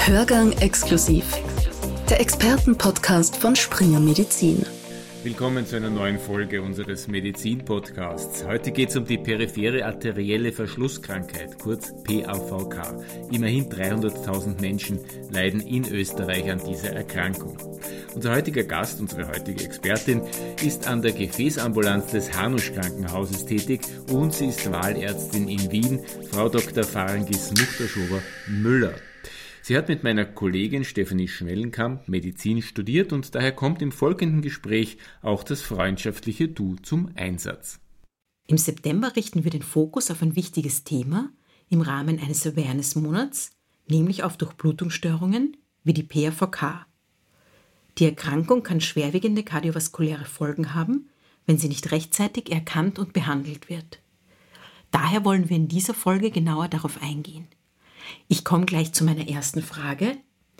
Hörgang exklusiv. Der Expertenpodcast von Springer Medizin. Willkommen zu einer neuen Folge unseres Medizin-Podcasts. Heute geht es um die periphere arterielle Verschlusskrankheit, kurz PAVK. Immerhin 300.000 Menschen leiden in Österreich an dieser Erkrankung. Unser heutiger Gast, unsere heutige Expertin, ist an der Gefäßambulanz des Hanusch-Krankenhauses tätig und sie ist Wahlärztin in Wien, Frau Dr. Farangis Muchtaschowa-Müller. Sie hat mit meiner Kollegin Stefanie Schmellenkamp Medizin studiert und daher kommt im folgenden Gespräch auch das freundschaftliche Du zum Einsatz. Im September richten wir den Fokus auf ein wichtiges Thema im Rahmen eines Awareness-Monats, nämlich auf Durchblutungsstörungen wie die PAVK. Die Erkrankung kann schwerwiegende kardiovaskuläre Folgen haben, wenn sie nicht rechtzeitig erkannt und behandelt wird. Daher wollen wir in dieser Folge genauer darauf eingehen. Ich komme gleich zu meiner ersten Frage.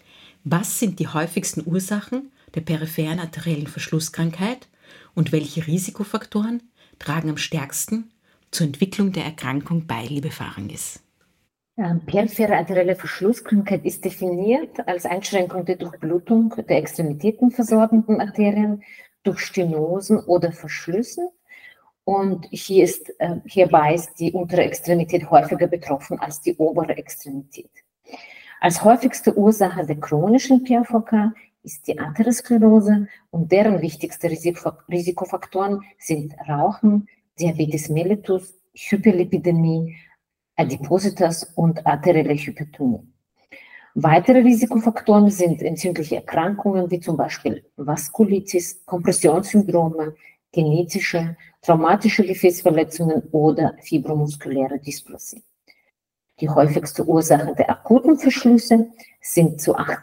Was sind die häufigsten Ursachen der peripheren arteriellen Verschlusskrankheit und welche Risikofaktoren tragen am stärksten zur Entwicklung der Erkrankung bei, liebe Farangis? Periphere arterielle Verschlusskrankheit ist definiert als Einschränkung der Durchblutung der Extremitäten versorgenden Arterien durch Stenosen oder Verschlüssen. Und hierbei ist die untere Extremität häufiger betroffen als die obere Extremität. Als häufigste Ursache der chronischen PAVK ist die Atherosklerose und deren wichtigste Risikofaktoren sind Rauchen, Diabetes mellitus, Hyperlipidämie, Adipositas und arterielle Hypertonie. Weitere Risikofaktoren sind entzündliche Erkrankungen wie zum Beispiel Vaskulitis, Kompressionssyndrome, genetische, traumatische Gefäßverletzungen oder fibromuskuläre Dysplasie. Die häufigste Ursache der akuten Verschlüsse sind zu ca.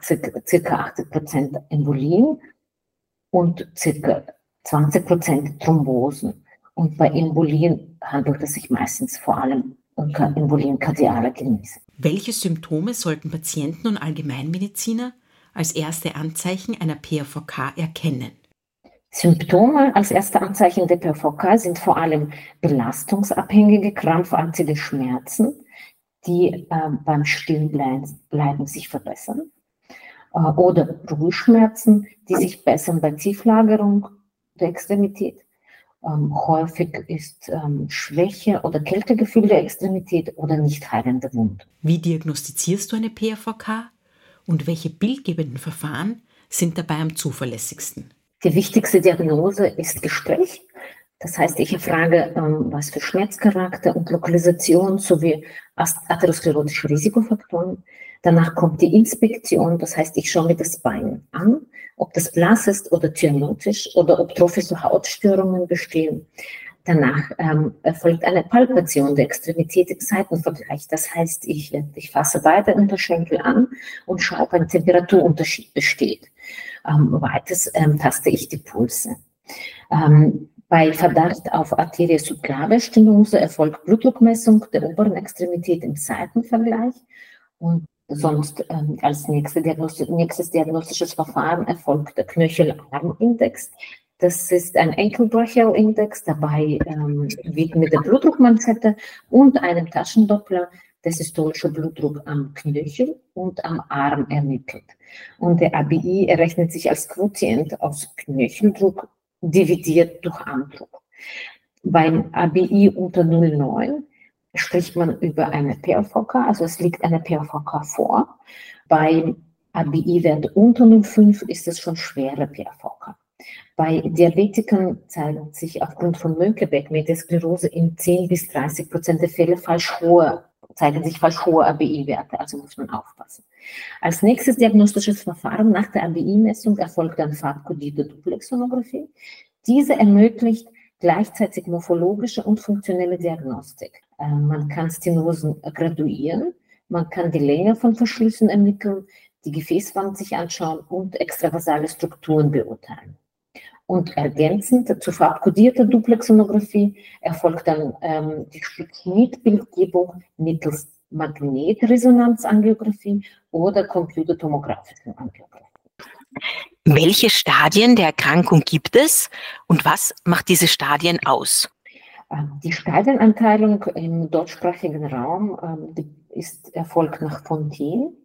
80% Embolien und ca. 20% Thrombosen. Und bei Embolien handelt es sich meistens vor allem um Embolien kardialer Genese. Welche Symptome sollten Patienten und Allgemeinmediziner als erste Anzeichen einer PAVK erkennen? Symptome als erste Anzeichen der PAVK sind vor allem belastungsabhängige, krampfartige Schmerzen, die beim Stillenbleiben sich verbessern, oder Ruheschmerzen, die sich bessern bei Tieflagerung der Extremität. Häufig ist Schwäche oder Kältegefühl der Extremität oder nicht heilende Wunden. Wie diagnostizierst du eine PAVK und welche bildgebenden Verfahren sind dabei am zuverlässigsten? Die wichtigste Diagnose ist Gespräch. Das heißt, ich frage, was für Schmerzcharakter und Lokalisation sowie atherosklerotische Risikofaktoren. Danach kommt die Inspektion, das heißt, ich schaue mir das Bein an, ob das blass ist oder cyanotisch oder ob trophische Hautstörungen bestehen. Danach erfolgt eine Palpation der Extremität im Seitenvergleich. Das heißt, ich fasse beide Unterschenkel an und schaue, ob ein Temperaturunterschied besteht. Weiters taste ich die Pulse. Bei Verdacht auf Arteria subclavia Stenose erfolgt Blutdruckmessung der oberen Extremität im Seitenvergleich und sonst als nächstes diagnostisches Verfahren erfolgt der Knöchel-Arm-Index. Das ist ein Ankle-Brachial-Index, dabei wird mit der Blutdruckmanschette und einem Taschendoppler der systolische Blutdruck am Knöchel und am Arm ermittelt. Und der ABI errechnet sich als Quotient aus Knöcheldruck dividiert durch Armdruck. Beim ABI unter 0,9 spricht man über eine PAVK, also es liegt eine PAVK vor. Bei ABI-Wert unter 0,5 ist es schon schwere PAVK. Bei Diabetikern zeigen sich aufgrund von Mönckeberg-Media-Sklerose in 10-30% der Fälle falsch hohe ABI-Werte, also muss man aufpassen. Als nächstes diagnostisches Verfahren nach der ABI-Messung erfolgt dann farbkodierte Duplexsonographie. Diese ermöglicht gleichzeitig morphologische und funktionelle Diagnostik. Man kann Stenosen graduieren, man kann die Länge von Verschlüssen ermitteln, die Gefäßwand sich anschauen und extravasale Strukturen beurteilen. Und ergänzend zu farbkodierter Duplexsonographie erfolgt dann die Schnittbildgebung mittels Magnetresonanzangiografie oder computertomografischen Angiografie. Welche Stadien der Erkrankung gibt es und was macht diese Stadien aus? Die Stadieneinteilung im deutschsprachigen Raum erfolgt nach Fontaine.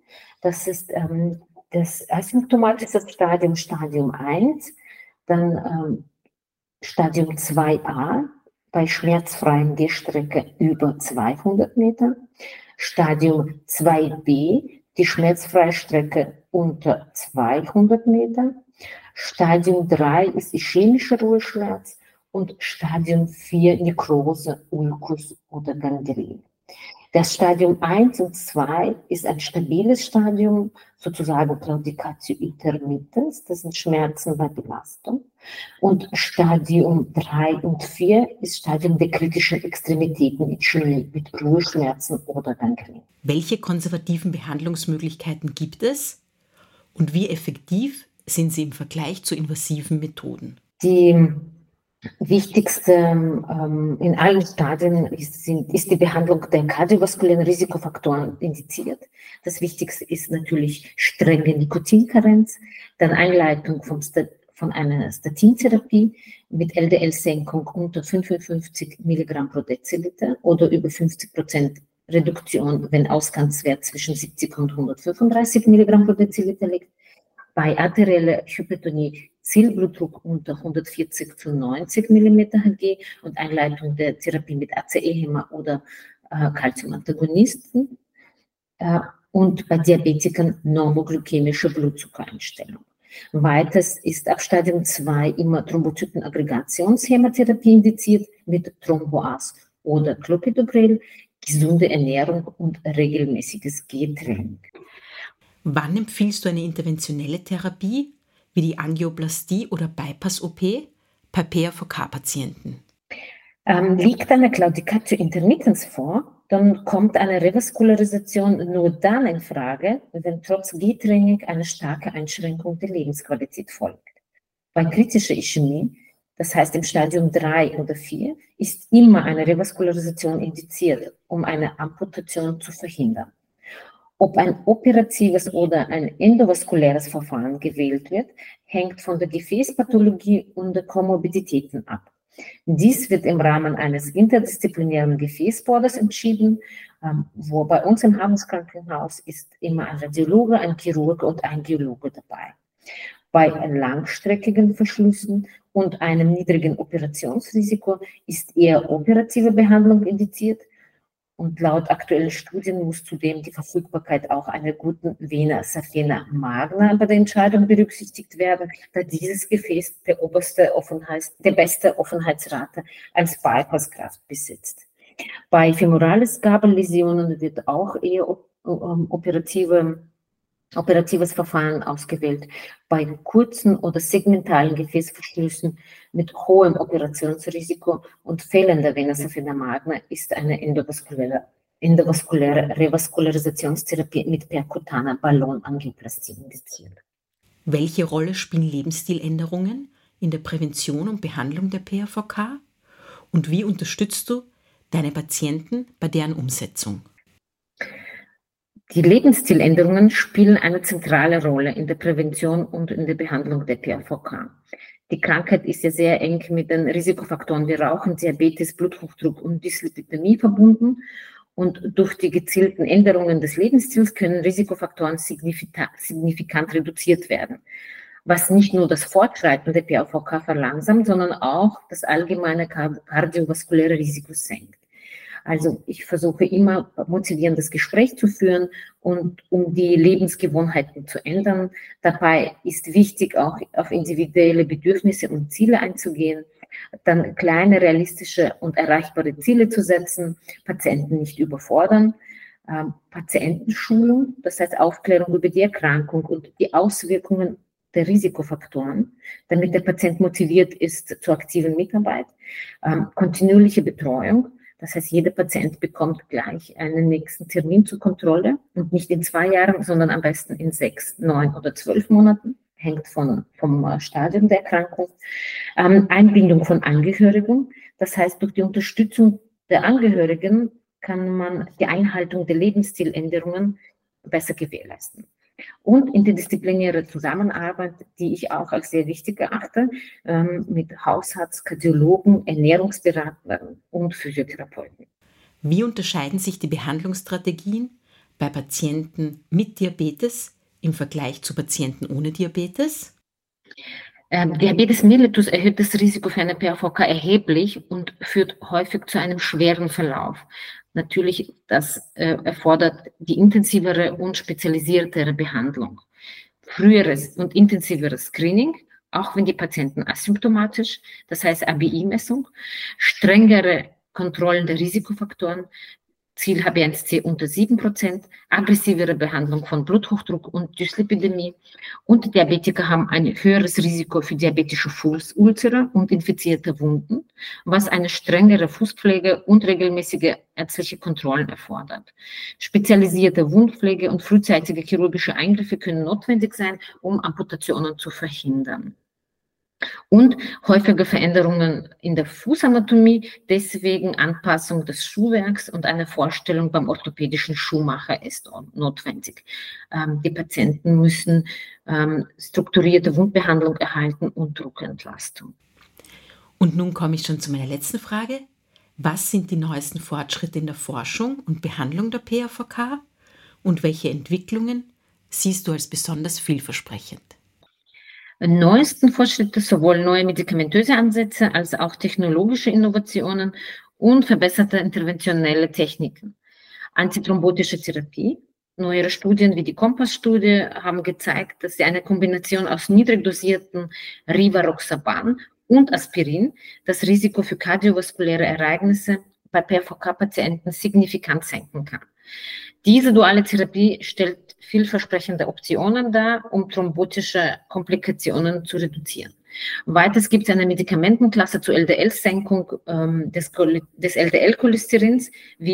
Das asymptomatische Stadium, Stadium 1, dann Stadium 2a bei schmerzfreien Gehstrecke über 200 Meter, Stadium 2b, die schmerzfreie Strecke unter 200 Meter, Stadium 3 ist ischämischer Ruheschmerz und Stadium 4 Nekrose, Ulkus oder Gangrän. Das Stadium 1 und 2 ist ein stabiles Stadium, sozusagen Claudicatio intermittens, das sind Schmerzen bei Belastung. Und Stadium 3 und 4 ist Stadium der kritischen Extremitäten mit Ruheschmerzen oder Gangrän. Welche konservativen Behandlungsmöglichkeiten gibt es und wie effektiv sind sie im Vergleich zu invasiven Methoden? Die wichtigste in allen Stadien ist die Behandlung der kardiovaskulären Risikofaktoren indiziert. Das Wichtigste ist natürlich strenge Nikotinkarenz, dann Einleitung von einer Statintherapie mit LDL-Senkung unter 55 Milligramm pro Deziliter oder über 50% Reduktion, wenn Ausgangswert zwischen 70 und 135 Milligramm pro Deziliter liegt. Bei arterieller Hypertonie Zielblutdruck unter 140 zu 90 mm Hg und Einleitung der Therapie mit ACE-Hämmer oder Calciumantagonisten und bei Diabetikern normoglykämische Blutzuckereinstellung. Weiters ist ab Stadium 2 immer Thrombozytenaggregationshämotherapie indiziert mit Thromboas oder Clopidogrel, gesunde Ernährung und regelmäßiges Gehtraining. Wann empfiehlst du eine interventionelle Therapie, wie die Angioplastie oder Bypass-OP, bei PAVK-Patienten? Liegt eine Claudicatio intermittens vor, dann kommt eine Revaskularisation nur dann in Frage, wenn trotz Gehtraining eine starke Einschränkung der Lebensqualität folgt. Bei kritischer Ischämie, das heißt im Stadium 3 oder 4, ist immer eine Revaskularisation indiziert, um eine Amputation zu verhindern. Ob ein operatives oder ein endovaskuläres Verfahren gewählt wird, hängt von der Gefäßpathologie und der Komorbiditäten ab. Dies wird im Rahmen eines interdisziplinären Gefäßborders entschieden, wo bei uns im Habenskrankenhaus ist immer ein Radiologe, ein Chirurg und ein Geologe dabei. Bei langstreckigen Verschlüssen und einem niedrigen Operationsrisiko ist eher operative Behandlung indiziert. Und laut aktuellen Studien muss zudem die Verfügbarkeit auch einer guten Vena saphena magna bei der Entscheidung berücksichtigt werden, da dieses Gefäß der beste Offenheitsrate als Bypasskraft besitzt. Bei femorales Gabelläsionen wird auch eher operatives Verfahren ausgewählt. Bei kurzen oder segmentalen Gefäßverschlüssen mit hohem Operationsrisiko und fehlender Vena saphena magna ist eine endovaskuläre Revaskularisationstherapie mit perkutaner Ballonangioplastie indiziert. Welche Rolle spielen Lebensstiländerungen in der Prävention und Behandlung der PAVK? Und wie unterstützt du deine Patienten bei deren Umsetzung? Die Lebensstiländerungen spielen eine zentrale Rolle in der Prävention und in der Behandlung der PAVK. Die Krankheit ist ja sehr eng mit den Risikofaktoren wie Rauchen, Diabetes, Bluthochdruck und Dyslipidemie verbunden. Und durch die gezielten Änderungen des Lebensstils können Risikofaktoren signifikant reduziert werden, was nicht nur das Fortschreiten der PAVK verlangsamt, sondern auch das allgemeine kardiovaskuläre Risiko senkt. Also ich versuche immer motivierendes Gespräch zu führen und um die Lebensgewohnheiten zu ändern. Dabei ist wichtig, auch auf individuelle Bedürfnisse und Ziele einzugehen, dann kleine, realistische und erreichbare Ziele zu setzen, Patienten nicht überfordern, Patientenschulung, das heißt Aufklärung über die Erkrankung und die Auswirkungen der Risikofaktoren, damit der Patient motiviert ist zur aktiven Mitarbeit, kontinuierliche Betreuung. Das heißt, jeder Patient bekommt gleich einen nächsten Termin zur Kontrolle und nicht in 2 Jahren, sondern am besten in 6, 9 oder 12 Monaten, hängt vom Stadium der Erkrankung. Einbindung von Angehörigen, das heißt, durch die Unterstützung der Angehörigen kann man die Einhaltung der Lebensstiländerungen besser gewährleisten. Und interdisziplinäre Zusammenarbeit, die ich auch als sehr wichtig erachte, mit Hausarzt, Kardiologen, Ernährungsberatern und Physiotherapeuten. Wie unterscheiden sich die Behandlungsstrategien bei Patienten mit Diabetes im Vergleich zu Patienten ohne Diabetes? Diabetes mellitus erhöht das Risiko für eine PAVK erheblich und führt häufig zu einem schweren Verlauf. Natürlich, das erfordert die intensivere und spezialisiertere Behandlung. Früheres und intensiveres Screening, auch wenn die Patienten asymptomatisch, das heißt ABI-Messung, strengere Kontrollen der Risikofaktoren, Ziel HbA1c unter 7%, aggressivere Behandlung von Bluthochdruck und Dyslipidämie und Diabetiker haben ein höheres Risiko für diabetische Fußulzere und infizierte Wunden, was eine strengere Fußpflege und regelmäßige ärztliche Kontrollen erfordert. Spezialisierte Wundpflege und frühzeitige chirurgische Eingriffe können notwendig sein, um Amputationen zu verhindern. Und häufige Veränderungen in der Fußanatomie, deswegen Anpassung des Schuhwerks und eine Vorstellung beim orthopädischen Schuhmacher ist notwendig. Die Patienten müssen strukturierte Wundbehandlung erhalten und Druckentlastung. Und nun komme ich schon zu meiner letzten Frage. Was sind die neuesten Fortschritte in der Forschung und Behandlung der PAVK und welche Entwicklungen siehst du als besonders vielversprechend? Neuesten Fortschritte, sowohl neue medikamentöse Ansätze als auch technologische Innovationen und verbesserte interventionelle Techniken. Antithrombotische Therapie. Neuere Studien wie die Kompass-Studie haben gezeigt, dass sie eine Kombination aus niedrig dosierten Rivaroxaban und Aspirin das Risiko für kardiovaskuläre Ereignisse bei PAVK-Patienten signifikant senken kann. Diese duale Therapie stellt vielversprechende Optionen dar, um thrombotische Komplikationen zu reduzieren. Weiters gibt es eine Medikamentenklasse zur LDL-Senkung des LDL-Cholesterins wie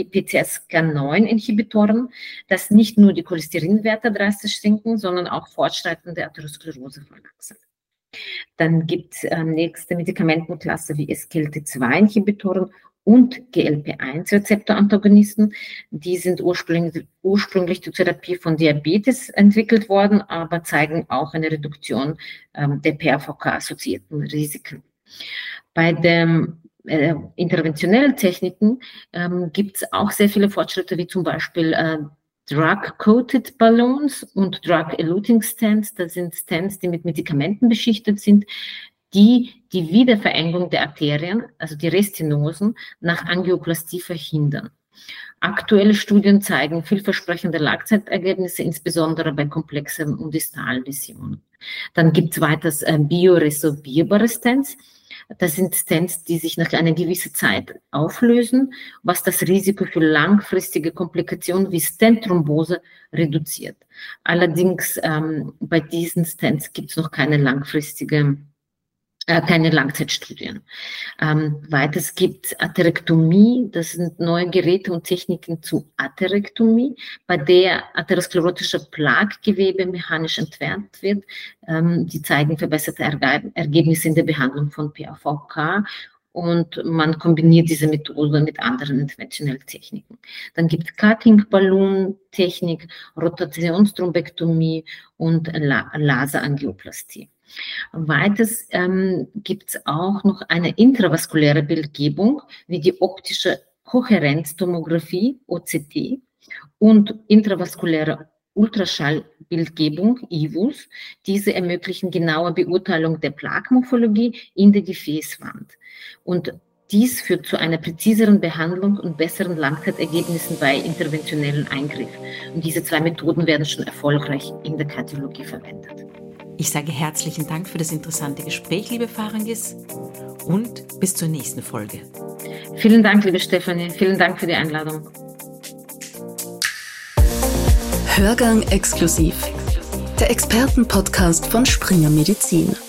PCSK9-Inhibitoren, das nicht nur die Cholesterinwerte drastisch senken, sondern auch fortschreitende Atherosklerose verlangsamen. Dann gibt es nächste Medikamentenklasse wie SGLT2-Inhibitoren und GLP-1-Rezeptorantagonisten. Die sind ursprünglich zur Therapie von Diabetes entwickelt worden, aber zeigen auch eine Reduktion der PAVK-assoziierten Risiken. Bei den interventionellen Techniken gibt es auch sehr viele Fortschritte, wie zum Beispiel Drug-Coated Balloons und Drug-Eluting Stents. Das sind Stents, die mit Medikamenten beschichtet sind, die Wiederverengung der Arterien, also die Restenosen, nach Angioplastie verhindern. Aktuelle Studien zeigen vielversprechende Langzeitergebnisse, insbesondere bei komplexen und distalen Läsionen. Dann gibt es weiters bioresorbierbare Stents. Das sind Stents, die sich nach einer gewissen Zeit auflösen, was das Risiko für langfristige Komplikationen wie Stent-Thrombose reduziert. Allerdings bei diesen Stents gibt es noch keine Langzeitstudien. Weiters gibt es Atherektomie, das sind neue Geräte und Techniken zu Atherektomie, bei der atherosklerotische Plaquegewebe mechanisch entfernt wird. Die zeigen verbesserte Ergebnisse in der Behandlung von PAVK und man kombiniert diese Methode mit anderen interventionellen Techniken. Dann gibt es Cutting-Balloon-Technik, Rotationsthrombektomie und Laserangioplastie. Weiters gibt es auch noch eine intravaskuläre Bildgebung, wie die optische Kohärenztomographie, OCT, und intravaskuläre Ultraschallbildgebung, IVUS. Diese ermöglichen genaue Beurteilung der Plaquemorphologie in der Gefäßwand. Und dies führt zu einer präziseren Behandlung und besseren Langzeitergebnissen bei interventionellen Eingriffen. Und diese zwei Methoden werden schon erfolgreich in der Kardiologie verwendet. Ich sage herzlichen Dank für das interessante Gespräch, liebe Farangis, und bis zur nächsten Folge. Vielen Dank, liebe Stefanie. Vielen Dank für die Einladung. Hörgang exklusiv. Der Expertenpodcast von Springer Medizin.